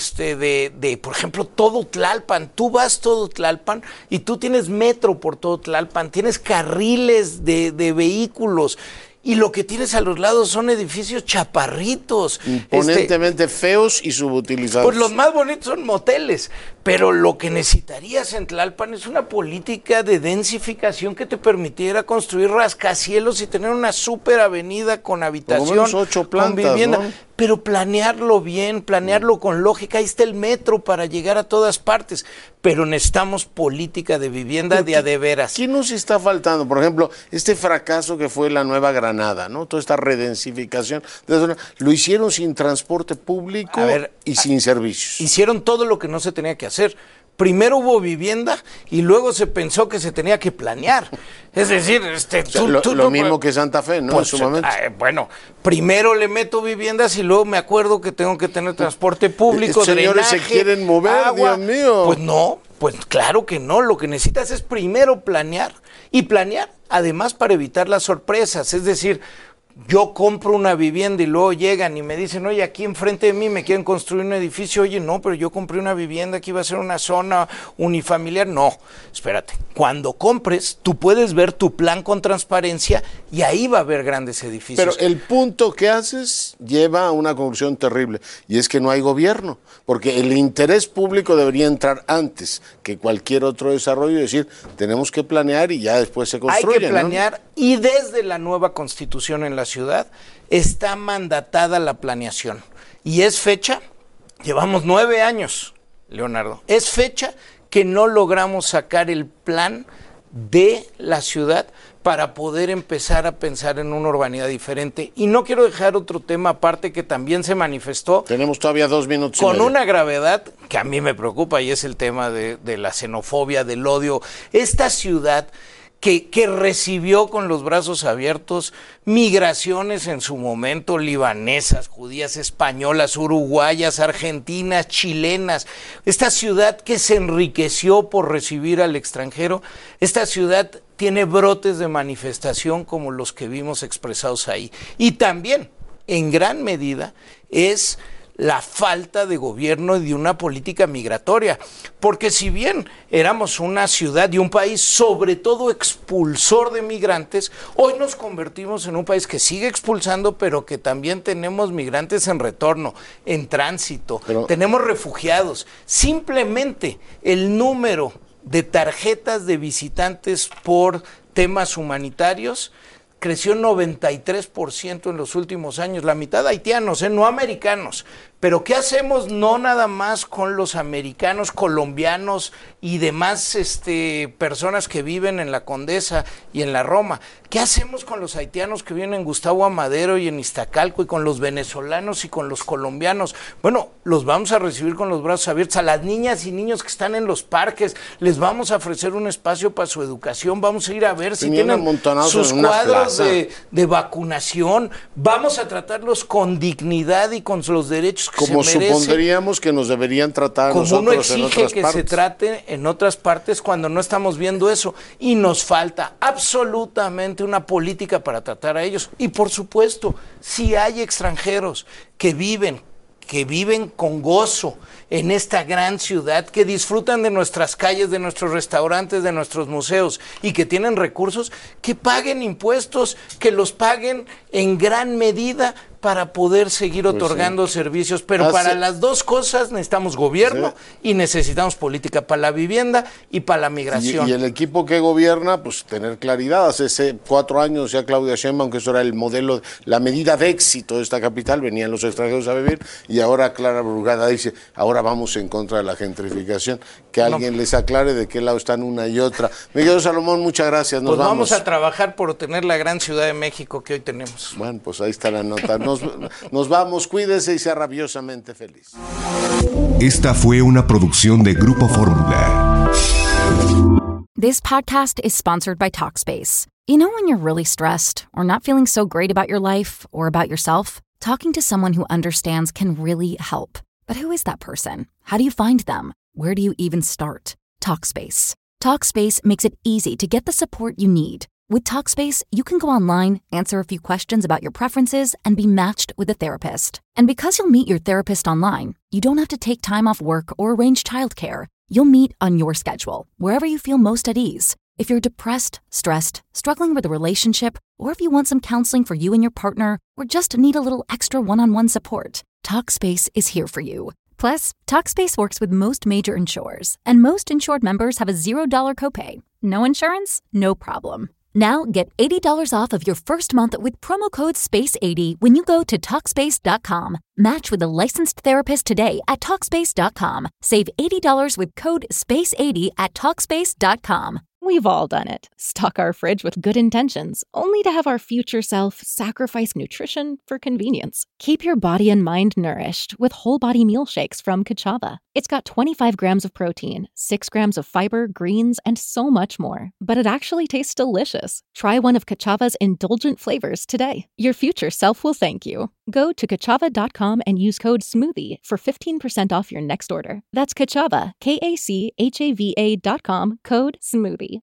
por ejemplo, todo Tlalpan. Tú vas todo Tlalpan y tú tienes metro por todo Tlalpan, tienes carriles de vehículos. Y lo que tienes a los lados son edificios chaparritos. Imponentemente feos y subutilizados. Pues los más bonitos son moteles. Pero lo que necesitarías en Tlalpan es una política de densificación que te permitiera construir rascacielos y tener una súper avenida con habitación, por lo menos 8 plantas, con vivienda. ¿no? Pero planearlo bien, planearlo con lógica. Ahí está el metro para llegar a todas partes. Pero necesitamos política de vivienda de a de veras. ¿Qué nos está faltando? Por ejemplo, este fracaso que fue la Nueva Granada, ¿no? Toda esta redensificación de la zona, lo hicieron sin transporte público y sin servicios. Hicieron todo lo que no se tenía que hacer. Primero hubo vivienda y luego se pensó que se tenía que planear. Es decir, lo mismo que Santa Fe, ¿no? Pues, en su momento. Bueno, primero le meto viviendas y luego me acuerdo que tengo que tener transporte público, señores drenaje, se quieren mover, agua. Dios mío. Pues no, pues claro que no. Lo que necesitas es primero planear y planear, además, para evitar las sorpresas. Es decir, yo compro una vivienda y luego llegan y me dicen, oye, aquí enfrente de mí me quieren construir un edificio. Oye, no, pero yo compré una vivienda que iba a ser una zona unifamiliar. No, espérate. Cuando compres, tú puedes ver tu plan con transparencia y ahí va a haber grandes edificios. Pero el punto que haces lleva a una conclusión terrible, y es que no hay gobierno, porque el interés público debería entrar antes que cualquier otro desarrollo y decir, tenemos que planear y ya después se construye. Hay que planear, ¿no? Y desde la nueva Constitución en la ciudad está mandatada la planeación. Y es fecha, llevamos 9 años, Leonardo, es fecha que no logramos sacar el plan de la ciudad para poder empezar a pensar en una urbanidad diferente. Y no quiero dejar otro tema aparte que también se manifestó. Tenemos todavía 2 minutos. Con una gravedad que a mí me preocupa, y es el tema de la xenofobia, del odio. Esta ciudad que recibió con los brazos abiertos migraciones en su momento libanesas, judías, españolas, uruguayas, argentinas, chilenas. Esta ciudad que se enriqueció por recibir al extranjero, esta ciudad tiene brotes de manifestación como los que vimos expresados ahí. Y también, en gran medida, es la falta de gobierno y de una política migratoria, porque si bien éramos una ciudad y un país sobre todo expulsor de migrantes, hoy nos convertimos en un país que sigue expulsando, pero que también tenemos migrantes en retorno, en tránsito, tenemos refugiados. Simplemente el número de tarjetas de visitantes por temas humanitarios creció 93% en los últimos años, la mitad haitianos, no americanos. Pero ¿qué hacemos no nada más con los americanos, colombianos y demás personas que viven en la Condesa y en la Roma? ¿Qué hacemos con los haitianos que viven en Gustavo Amadero y en Iztacalco, y con los venezolanos y con los colombianos? Bueno, los vamos a recibir con los brazos abiertos. A las niñas y niños que están en los parques les vamos a ofrecer un espacio para su educación, vamos a ir a ver si tienen sus cuadros de vacunación, vamos a tratarlos con dignidad y con los derechos que como se merecen, supondríamos que nos deberían tratar a nosotros uno exige en otras que partes. se trate en otras partes cuando no estamos viendo eso, y nos falta absolutamente una política para tratar a ellos. Y por supuesto, si hay extranjeros que viven con gozo en esta gran ciudad, que disfrutan de nuestras calles, de nuestros restaurantes, de nuestros museos, y que tienen recursos, que paguen impuestos, que los paguen en gran medida para poder seguir otorgando servicios. Pero para las dos cosas necesitamos gobierno y necesitamos política para la vivienda y para la migración. Y el equipo que gobierna, pues tener claridad. Hace 4 años ya Claudia Sheinbaum, que eso era el modelo, la medida de éxito de esta capital, venían los extranjeros a vivir, y ahora Clara Brugada dice, ahora vamos en contra de la gentrificación. Que alguien les aclare de qué lado están una y otra. Miguel Salomón, muchas gracias. Nos vamos a trabajar por tener la gran Ciudad de México que hoy tenemos. Bueno, pues ahí está la nota. Nos vamos, cuídese y sea rabiosamente feliz. Esta fue una producción de Grupo Fórmula. This podcast is sponsored by Talkspace. You know when you're really stressed or not feeling so great about your life or about yourself? Talking to someone who understands can really help. But who is that person? How do you find them? Where do you even start? Talkspace. Talkspace makes it easy to get the support you need. With Talkspace, you can go online, answer a few questions about your preferences, and be matched with a therapist. And because you'll meet your therapist online, you don't have to take time off work or arrange childcare. You'll meet on your schedule, wherever you feel most at ease. If you're depressed, stressed, struggling with a relationship, or if you want some counseling for you and your partner, or just need a little extra one-on-one support, Talkspace is here for you. Plus, Talkspace works with most major insurers, and most insured members have a $0 copay. No insurance? No problem. Now get $80 off of your first month with promo code SPACE80 when you go to Talkspace.com. Match with a licensed therapist today at Talkspace.com. Save $80 with code SPACE80 at Talkspace.com. We've all done it. Stock our fridge with good intentions, only to have our future self sacrifice nutrition for convenience. Keep your body and mind nourished with whole body meal shakes from Kachava. It's got 25 grams of protein, 6 grams of fiber, greens, and so much more. But it actually tastes delicious. Try one of Kachava's indulgent flavors today. Your future self will thank you. Go to Kachava.com and use code SMOOTHIE for 15% off your next order. That's Kachava, KACHAVA.com, code SMOOTHIE.